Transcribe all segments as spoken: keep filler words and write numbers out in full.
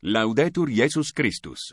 Laudetur Jesus Christus.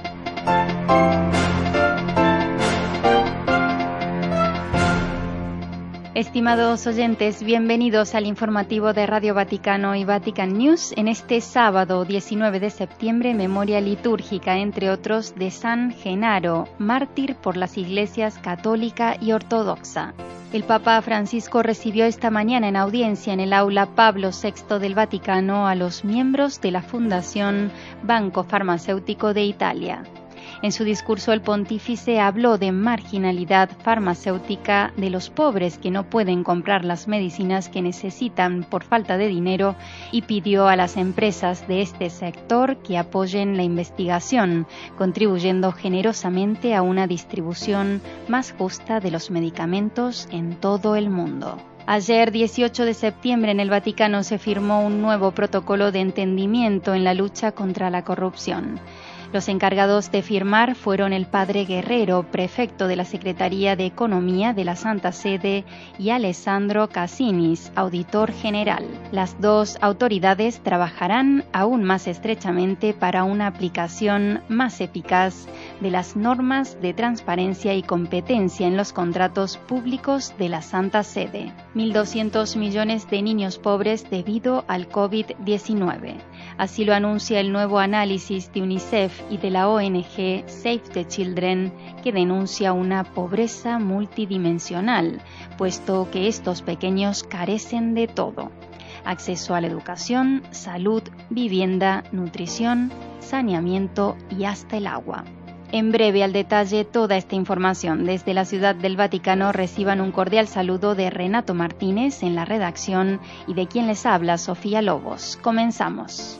Estimados oyentes, bienvenidos al informativo de Radio Vaticano y Vatican News en este sábado diecinueve de septiembre, memoria litúrgica, entre otros, de San Genaro, mártir por las iglesias católica y ortodoxa. El Papa Francisco recibió esta mañana en audiencia en el aula Pablo sexto del Vaticano a los miembros de la Fundación Banco Farmacéutico de Italia. En su discurso, el pontífice habló de marginalidad farmacéutica, de los pobres que no pueden comprar las medicinas que necesitan por falta de dinero, y pidió a las empresas de este sector que apoyen la investigación, contribuyendo generosamente a una distribución más justa de los medicamentos en todo el mundo. Ayer, dieciocho de septiembre, en el Vaticano se firmó un nuevo protocolo de entendimiento en la lucha contra la corrupción. Los encargados de firmar fueron el padre Guerrero, prefecto de la Secretaría de Economía de la Santa Sede, y Alessandro Casinis, auditor general. Las dos autoridades trabajarán aún más estrechamente para una aplicación más eficaz de las normas de transparencia y competencia en los contratos públicos de la Santa Sede. mil doscientos millones de niños pobres debido al COVID diecinueve. Así lo anuncia el nuevo análisis de UNICEF y de la O N G Save the Children, que denuncia una pobreza multidimensional, puesto que estos pequeños carecen de todo: acceso a la educación, salud, vivienda, nutrición, saneamiento y hasta el agua. En breve, al detalle, toda esta información. Desde la Ciudad del Vaticano reciban un cordial saludo de Renato Martínez en la redacción y de quien les habla, Sofía Lobos. Comenzamos.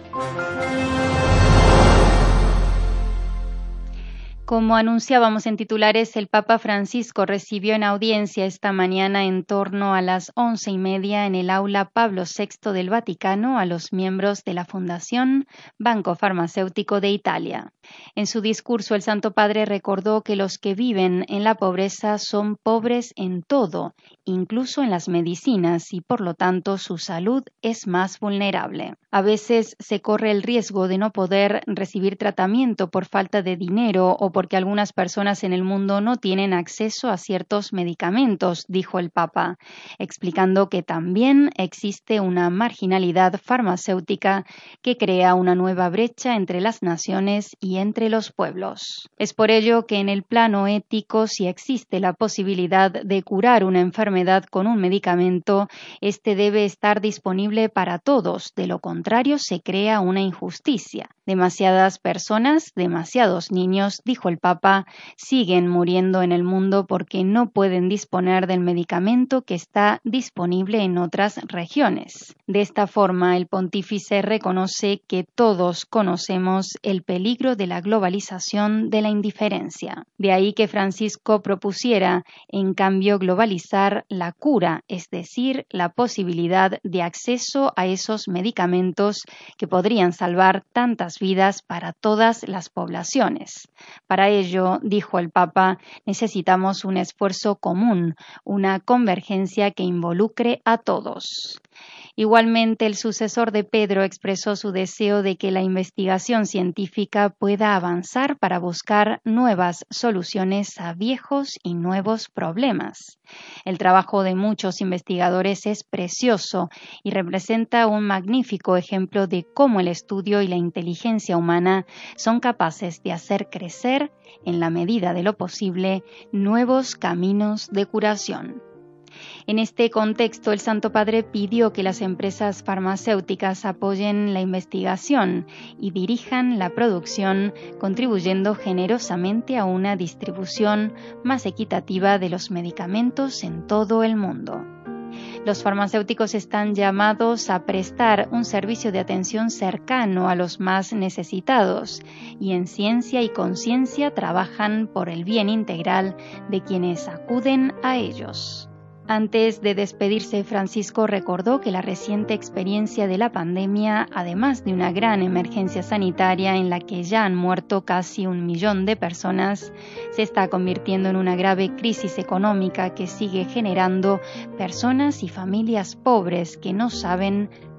Como anunciábamos en titulares, el Papa Francisco recibió en audiencia esta mañana en torno a las once y media en el aula Pablo sexto del Vaticano a los miembros de la Fundación Banco Farmacéutico de Italia. En su discurso, el Santo Padre recordó que los que viven en la pobreza son pobres en todo, incluso en las medicinas, y por lo tanto su salud es más vulnerable. A veces se corre el riesgo de no poder recibir tratamiento por falta de dinero o porque algunas personas en el mundo no tienen acceso a ciertos medicamentos, dijo el Papa, explicando que también existe una marginalidad farmacéutica que crea una nueva brecha entre las naciones y entre los pueblos. Es por ello que en el plano ético, si existe la posibilidad de curar una enfermedad con un medicamento, este debe estar disponible para todos, de lo contrario se crea una injusticia. Demasiadas personas, demasiados niños, dijo el Papa, siguen muriendo en el mundo porque no pueden disponer del medicamento que está disponible en otras regiones. De esta forma, el pontífice reconoce que todos conocemos el peligro de la globalización de la indiferencia. De ahí que Francisco propusiera, en cambio, globalizar la cura, es decir, la posibilidad de acceso a esos medicamentos que podrían salvar tantas vidas para todas las poblaciones. Para ello, dijo el Papa, necesitamos un esfuerzo común, una convergencia que involucre a todos. Igualmente, el sucesor de Pedro expresó su deseo de que la investigación científica pueda avanzar para buscar nuevas soluciones a viejos y nuevos problemas. El trabajo de muchos investigadores es precioso y representa un magnífico ejemplo de cómo el estudio y la inteligencia humana son capaces de hacer crecer, en la medida de lo posible, nuevos caminos de curación. En este contexto, el Santo Padre pidió que las empresas farmacéuticas apoyen la investigación y dirijan la producción, contribuyendo generosamente a una distribución más equitativa de los medicamentos en todo el mundo. Los farmacéuticos están llamados a prestar un servicio de atención cercano a los más necesitados y en ciencia y conciencia trabajan por el bien integral de quienes acuden a ellos. Antes de despedirse, Francisco recordó que la reciente experiencia de la pandemia, además de una gran emergencia sanitaria en la que ya han muerto casi un millón de personas, se está convirtiendo en una grave crisis económica que sigue generando personas y familias pobres que no saben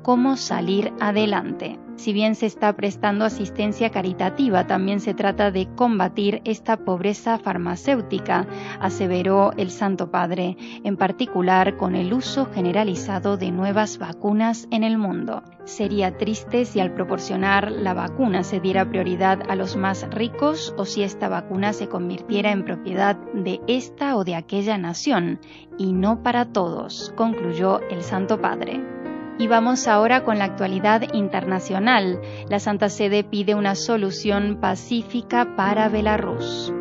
cómo salir adelante. Si bien se está prestando asistencia caritativa, también se trata de combatir esta pobreza farmacéutica, aseveró el Santo Padre, en particular con el uso generalizado de nuevas vacunas en el mundo. Sería triste si al proporcionar la vacuna se diera prioridad a los más ricos o si esta vacuna se convirtiera en propiedad de esta o de aquella nación, y no para todos, concluyó el Santo Padre. Y vamos ahora con la actualidad internacional. La Santa Sede pide una solución pacífica para Belarus.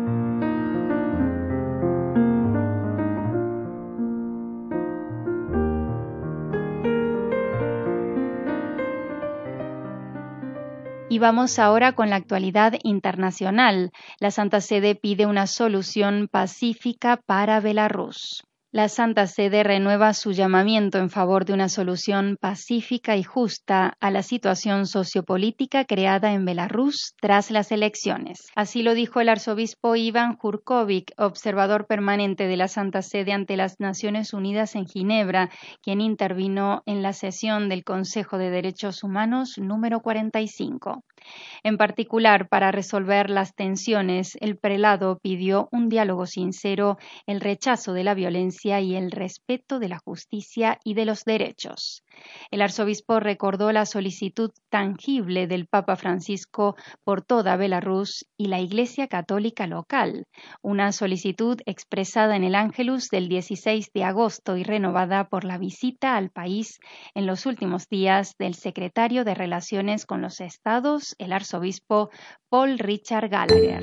Y vamos ahora con la actualidad internacional. La Santa Sede pide una solución pacífica para Belarus. La Santa Sede renueva su llamamiento en favor de una solución pacífica y justa a la situación sociopolítica creada en Belarus tras las elecciones. Así lo dijo el arzobispo Iván Jurkovic, observador permanente de la Santa Sede ante las Naciones Unidas en Ginebra, quien intervino en la sesión del Consejo de Derechos Humanos número cuarenta y cinco. En particular, para resolver las tensiones, el prelado pidió un diálogo sincero, el rechazo de la violencia y el respeto de la justicia y de los derechos. El arzobispo recordó la solicitud tangible del Papa Francisco por toda Belarus y la Iglesia Católica local, una solicitud expresada en el Ángelus del dieciséis de agosto y renovada por la visita al país en los últimos días del secretario de Relaciones con los Estados, el arzobispo Paul Richard Gallagher.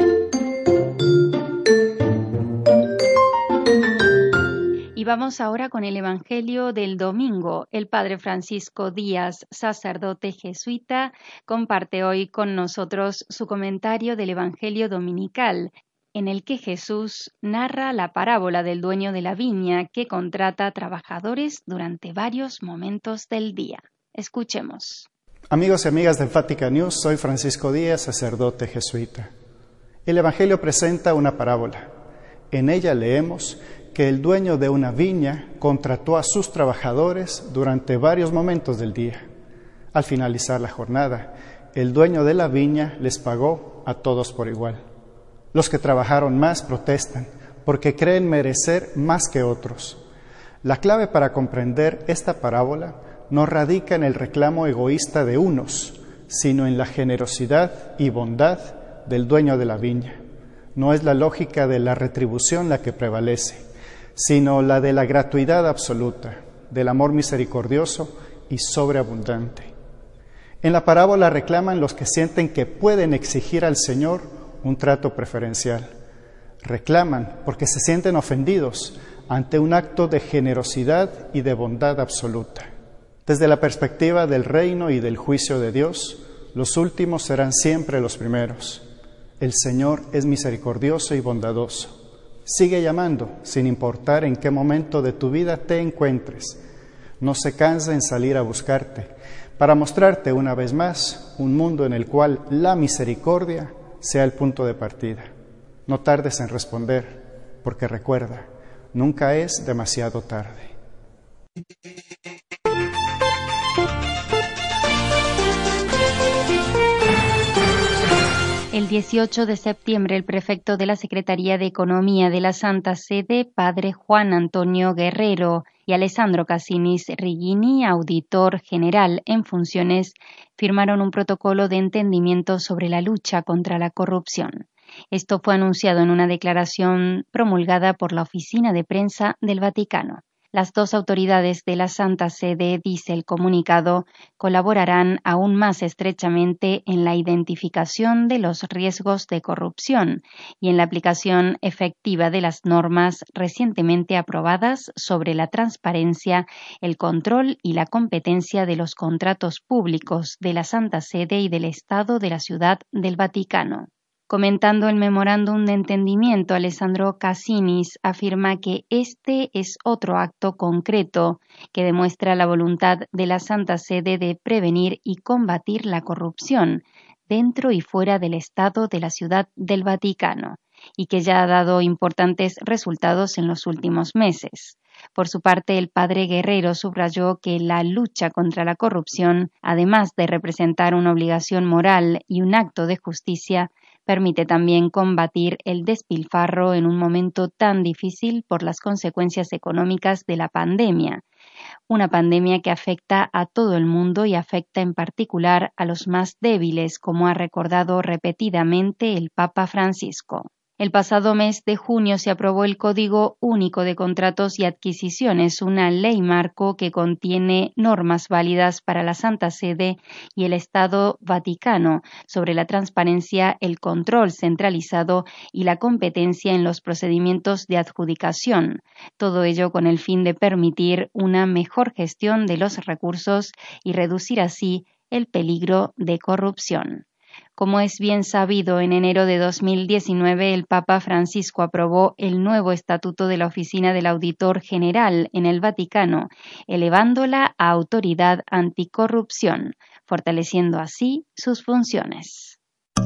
Y vamos ahora con el Evangelio del domingo. El Padre Francisco Díaz, sacerdote jesuita, comparte hoy con nosotros su comentario del Evangelio dominical, en el que Jesús narra la parábola del dueño de la viña que contrata trabajadores durante varios momentos del día. Escuchemos. Amigos y amigas del Vatican News, soy Francisco Díaz, sacerdote jesuita. El Evangelio presenta una parábola. En ella leemos que el dueño de una viña contrató a sus trabajadores durante varios momentos del día. Al finalizar la jornada, el dueño de la viña les pagó a todos por igual. Los que trabajaron más protestan porque creen merecer más que otros. La clave para comprender esta parábola no radica en el reclamo egoísta de unos, sino en la generosidad y bondad del dueño de la viña. No es la lógica de la retribución la que prevalece, sino la de la gratuidad absoluta, del amor misericordioso y sobreabundante. En la parábola reclaman los que sienten que pueden exigir al Señor un trato preferencial. Reclaman porque se sienten ofendidos ante un acto de generosidad y de bondad absoluta. Desde la perspectiva del reino y del juicio de Dios, los últimos serán siempre los primeros. El Señor es misericordioso y bondadoso. Sigue llamando, sin importar en qué momento de tu vida te encuentres. No se cansa en salir a buscarte, para mostrarte una vez más un mundo en el cual la misericordia sea el punto de partida. No tardes en responder, porque recuerda, nunca es demasiado tarde. El dieciocho de septiembre, el prefecto de la Secretaría de Economía de la Santa Sede, Padre Juan Antonio Guerrero, y Alessandro Cassinis Righini, auditor general en funciones, firmaron un protocolo de entendimiento sobre la lucha contra la corrupción. Esto fue anunciado en una declaración promulgada por la Oficina de Prensa del Vaticano. Las dos autoridades de la Santa Sede, dice el comunicado, colaborarán aún más estrechamente en la identificación de los riesgos de corrupción y en la aplicación efectiva de las normas recientemente aprobadas sobre la transparencia, el control y la competencia de los contratos públicos de la Santa Sede y del Estado de la Ciudad del Vaticano. Comentando el memorándum de entendimiento, Alessandro Cassinis afirma que este es otro acto concreto que demuestra la voluntad de la Santa Sede de prevenir y combatir la corrupción dentro y fuera del Estado de la Ciudad del Vaticano y que ya ha dado importantes resultados en los últimos meses. Por su parte, el padre Guerrero subrayó que la lucha contra la corrupción, además de representar una obligación moral y un acto de justicia, permite también combatir el despilfarro en un momento tan difícil por las consecuencias económicas de la pandemia. Una pandemia que afecta a todo el mundo y afecta en particular a los más débiles, como ha recordado repetidamente el Papa Francisco. El pasado mes de junio se aprobó el Código Único de Contratos y Adquisiciones, una ley marco que contiene normas válidas para la Santa Sede y el Estado Vaticano sobre la transparencia, el control centralizado y la competencia en los procedimientos de adjudicación. Todo ello con el fin de permitir una mejor gestión de los recursos y reducir así el peligro de corrupción. Como es bien sabido, en enero de dos mil diecinueve el Papa Francisco aprobó el nuevo estatuto de la Oficina del Auditor General en el Vaticano, elevándola a autoridad anticorrupción, fortaleciendo así sus funciones.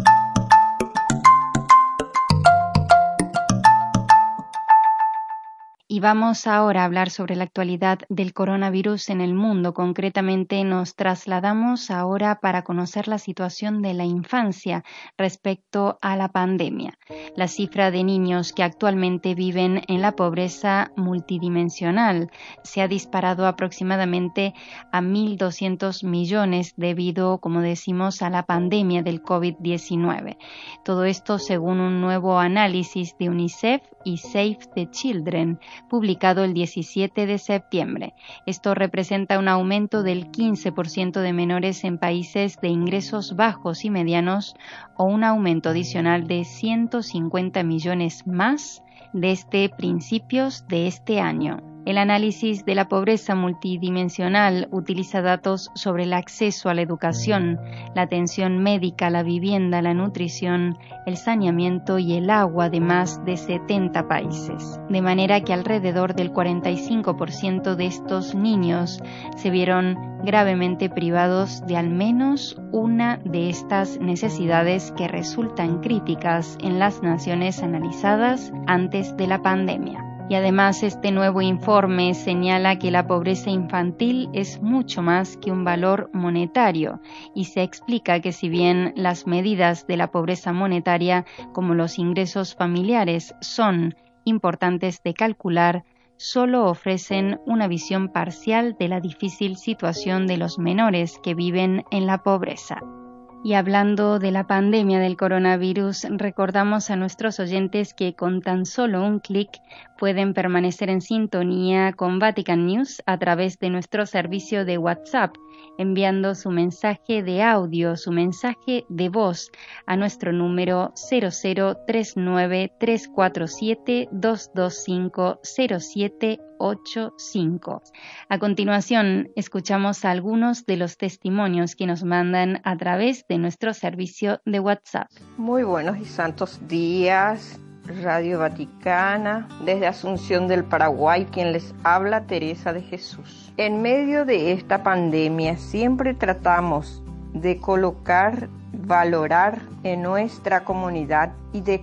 Y vamos ahora a hablar sobre la actualidad del coronavirus en el mundo. Concretamente nos trasladamos ahora para conocer la situación de la infancia respecto a la pandemia. La cifra de niños que actualmente viven en la pobreza multidimensional se ha disparado aproximadamente a mil doscientos millones debido, como decimos, a la pandemia del COVID diecinueve. Todo esto según un nuevo análisis de UNICEF y Save the Children, publicado el diecisiete de septiembre. Esto representa un aumento del quince por ciento de menores en países de ingresos bajos y medianos o un aumento adicional de ciento cincuenta millones más desde principios de este año. El análisis de la pobreza multidimensional utiliza datos sobre el acceso a la educación, la atención médica, la vivienda, la nutrición, el saneamiento y el agua de más de setenta países. De manera que alrededor del cuarenta y cinco por ciento de estos niños se vieron gravemente privados de al menos una de estas necesidades que resultan críticas en las naciones analizadas antes de la pandemia. Y además este nuevo informe señala que la pobreza infantil es mucho más que un valor monetario y se explica que si bien las medidas de la pobreza monetaria como los ingresos familiares son importantes de calcular, solo ofrecen una visión parcial de la difícil situación de los menores que viven en la pobreza. Y hablando de la pandemia del coronavirus, recordamos a nuestros oyentes que con tan solo un clic pueden permanecer en sintonía con Vatican News a través de nuestro servicio de WhatsApp, enviando su mensaje de audio, su mensaje de voz a nuestro número cero cero tres nueve tres cuatro siete dos dos cinco cero siete ocho cinco. A continuación, escuchamos algunos de los testimonios que nos mandan a través de nuestro servicio de WhatsApp. Muy buenos y santos días, Radio Vaticana, desde Asunción del Paraguay, quien les habla, Teresa de Jesús. En medio de esta pandemia siempre tratamos de colocar, valorar en nuestra comunidad y de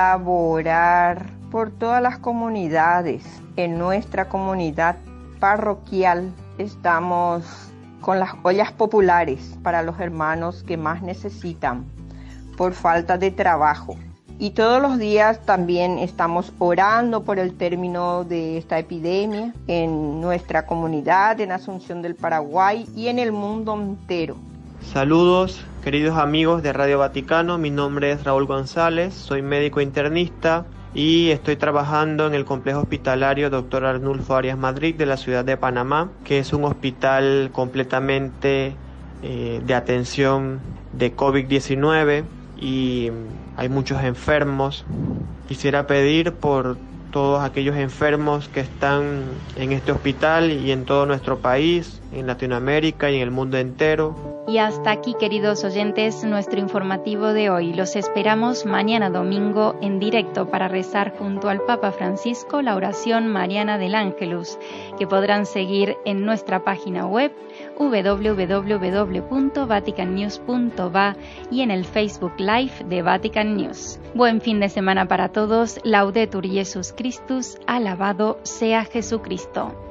colaborar por todas las comunidades. En nuestra comunidad parroquial estamos con las ollas populares para los hermanos que más necesitan por falta de trabajo. Y todos los días también estamos orando por el término de esta epidemia en nuestra comunidad, en Asunción del Paraguay y en el mundo entero. Saludos, queridos amigos de Radio Vaticano. Mi nombre es Raúl González, soy médico internista y estoy trabajando en el complejo hospitalario doctor Arnulfo Arias Madrid de la ciudad de Panamá, que es un hospital completamente eh, de atención de COVID diecinueve y hay muchos enfermos. Quisiera pedir por todos aquellos enfermos que están en este hospital y en todo nuestro país, en Latinoamérica y en el mundo entero, Y hasta aquí, queridos oyentes, nuestro informativo de hoy. Los esperamos mañana domingo en directo para rezar junto al Papa Francisco la oración mariana del Ángelus, que podrán seguir en nuestra página web doble u doble u doble u punto vatican news punto va y en el Facebook Live de Vatican News. Buen fin de semana para todos. Laudetur Jesus Christus. Alabado sea Jesucristo.